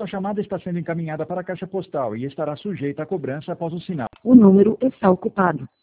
Sua chamada está sendo encaminhada para a caixa postal e estará sujeita a cobrança após o sinal. O número está ocupado.